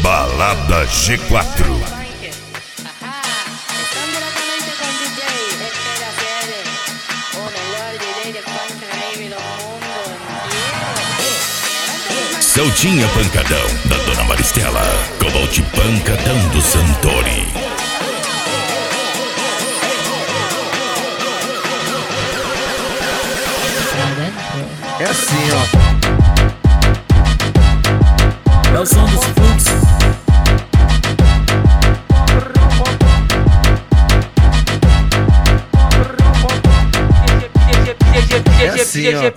Balada G4. Soltinha Pancadão, da Dona Maristela. Colote Pancadão do Santori. É assim, ó. É o som dos fluxos. É assim, ó.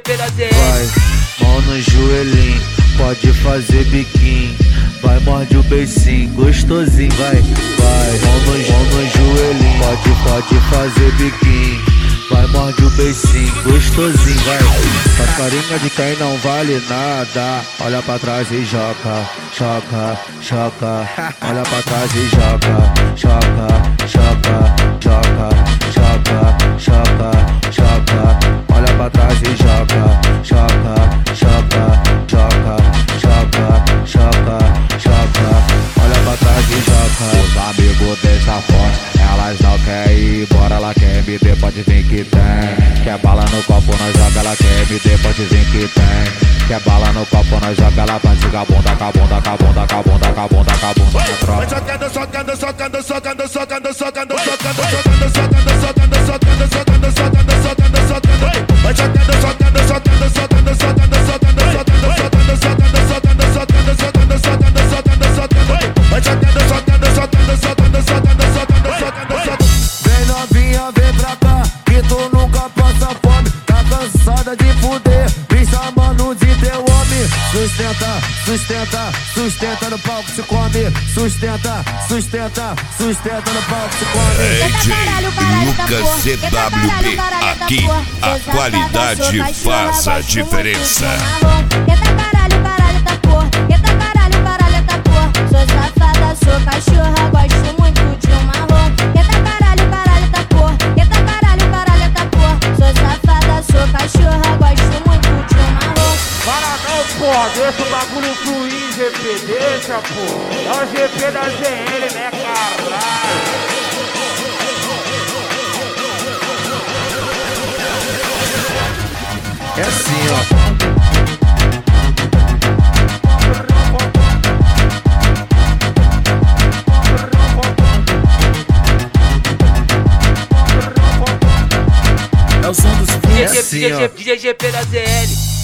Vai, mão no joelhinho, pode fazer biquinho. Vai, morde o beicinho, gostosinho, vai. Vai, mão no joelhinho, pode fazer biquinho. Vai, morde o beicinho, gostosinho, vai. Faz carinha de quem não vale nada. Olha pra trás e joga, joga, joga. Olha pra trás e joga, joga, joga, joga, joga, joga, joga. Olha pra trás e joga, joga, joga, joga, joga, joga, joga. Olha pra trás e joga. Os amigos deixa forte, elas não querem ir embora, ela quer me der, pode vir que tem. Quer bala no copo, nós joga, ela quer me der, pode vir que tem. Quer bala no copo, nós joga, ela vai jogar bunda, com a bunda, com a bunda, com a bunda, com a bunda, com a bunda na troca. Vai socando, socando, socando, socando, socando, socando, socando, socando, socando, socando, socando, socando, socando, socando, socando. Vai socando, socando, socando, socando, socando, socando, socando, socando, socando, socando, socando, socando, socando, socando, socando. Vai socando, socando, socando, socando, socando, socando, socando, socando. Vem novinha, vem pra cá, que tu nunca passa fome. Tá cansada de fuder, me chamando de teu homem. Sustenta, sustenta, sustenta no palco se come. Sustenta, sustenta, sustenta no palco se come. DJ Lucas CWB, aqui a qualidade faz a diferença. Eita caralho, caralho tá porra. Eita caralho, caralho tá porra. Sou safada, sou cachorra, gosto muito de um marrom. Eita caralho, caralho tá porra. Eita caralho, caralho tá porra. Sou safada, sou cachorra, gosto muito de um marrom. Para não, porra, deixa o bagulho fluir, GP, deixa, porra. É o GP da ZL, né, caralho? É assim, ó. É o som dos fluxos. É assim, ó. GP da ZL.